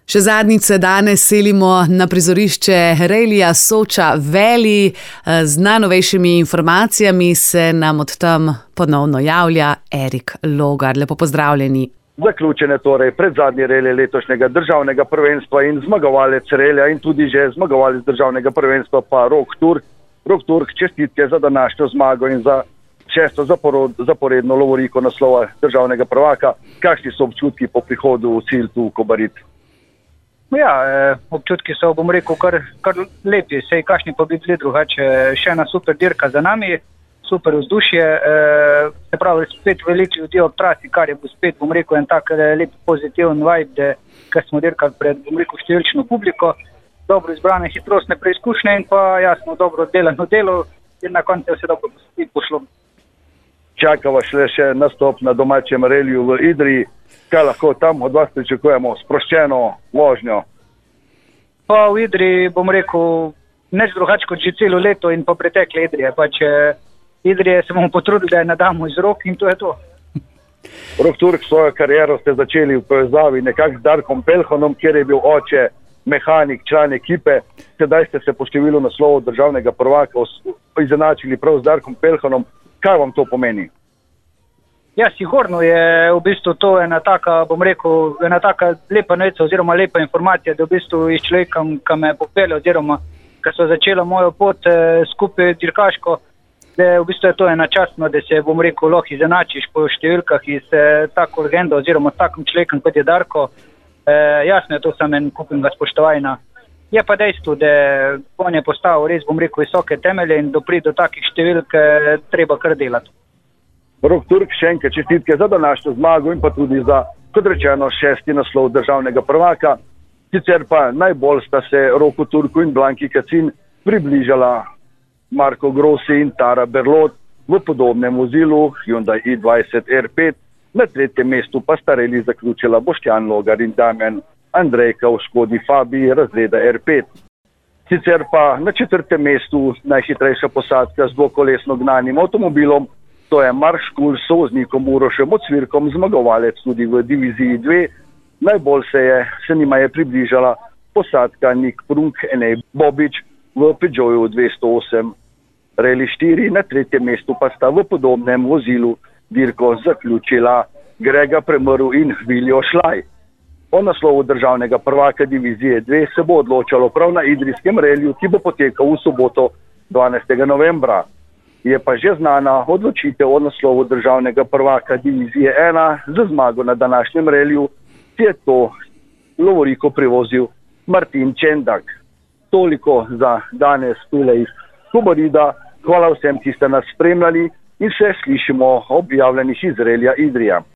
Še zadnjič se danes selimo na prizorišče Relija Soča Valley. Z najnovejšimi informacijami se nam od tam ponovno javlja Erik Logar. Lepo pozdravljeni. Zaključene torej predzadnji relij letošnjega državnega prvenstva in zmagovalec relija in tudi že zmagovalec državnega prvenstva pa Rok Turk. Rok Turk, čestitke za današnjo zmago in za 6. zaporedno lovoriko naslova državnega prvaka. Kakšni so občutki po prihodu v cilj tu v Kobarid? Ja, občutki so, bom rekel, kar lepi, sej kakšni pa bi bili drugače. Še ena super dirka za nami, super vzdušje, se pravi spet veliki ljudi ob trasi, kar je bil spet, bom rekel, en tak lep pozitiven vibe, ker smo dirkali pred, bom rekel, številčno publiko, dobro izbrane hitrostne preizkušnje in pa jasno dobro delano delo in na koncu je vse dobro pošlo. Čakava še nastop na domačem reliju v Idriji. Kaj lahko tam od vas pričakujemo? Sproščeno vožnjo? Pa v Idriji, bom rekel, neč drugače kot že celo leto in pa pretekle Idrije. Pač Idrije se bomo potrudili, da je nadamo iz rok in to je to. Rok Turk, svojo kariero ste začeli v povezavi nekako z Darkom Peljhanom, kjer je bil oče mehanik, član ekipe. Sedaj ste se po številu naslovov državnega prvaka izenačili prav z Darkom Peljhanom. Kaj vam to pomeni? Ja, sigurno je v bistvu to ena taka, bom rekel, ena taka lepa novica oziroma lepa informacija, da v bistvu iz človeka, ki me popelje oziroma, ki so začela mojo pot skupaj dirkaško, da v bistvu je to ena častno, da se, bom rekel, lahko izenačiš po številkah iz tako legendo oziroma takim človekom, kot je Darko. Jasno je to samo en kupnega spoštovanja. Je pa dejstvo, da on je postavil res, bom rekel, visoke temelje in da pride do takih številk treba kar delati. Rok Turk, še enkrat čestitke za današnjo zmago in pa tudi za, kot rečeno, 6. naslov državnega prvaka. Sicer pa najbolj sta se Roku Turku in Blanki Kacin približala Marko Grossi in Tara Berlot v podobnem vozilu Hyundai i20 R5. Na 3. mestu pa sta relij zaključila Boštjan Logar in Damjan Andrejka v Škodi Fabii razreda R5. Sicer pa na 4. mestu najhitrejša posadka z dvokolesno gnanim avtomobilom, to je Mark Škulj s sovoznikom Urošem Ocvirkom, zmagovalec tudi v diviziji 2. Najbolj se njima je približala posadka Nik Prunk, Enej Bobič v Peugeotu 208. Relij 4 na 3. mestu pa sta v podobnem vozilu dirko zaključila Grega Premrl in Viljo Šlaj. O naslovu državnega prvaka divizije 2 se bo odločalo prav na idrijskem reliju, ki bo potekal v soboto 12. novembra. Je pa že znana odločitev o naslovu državnega prvaka divizije 1 za zmago na današnjem reliju, ki je to lovoriko privozil Martin Čendak. Toliko za danes tule iz Kobarida. Hvala vsem, ki ste nas spremljali in se slišimo ob javljenih iz relija Idrija.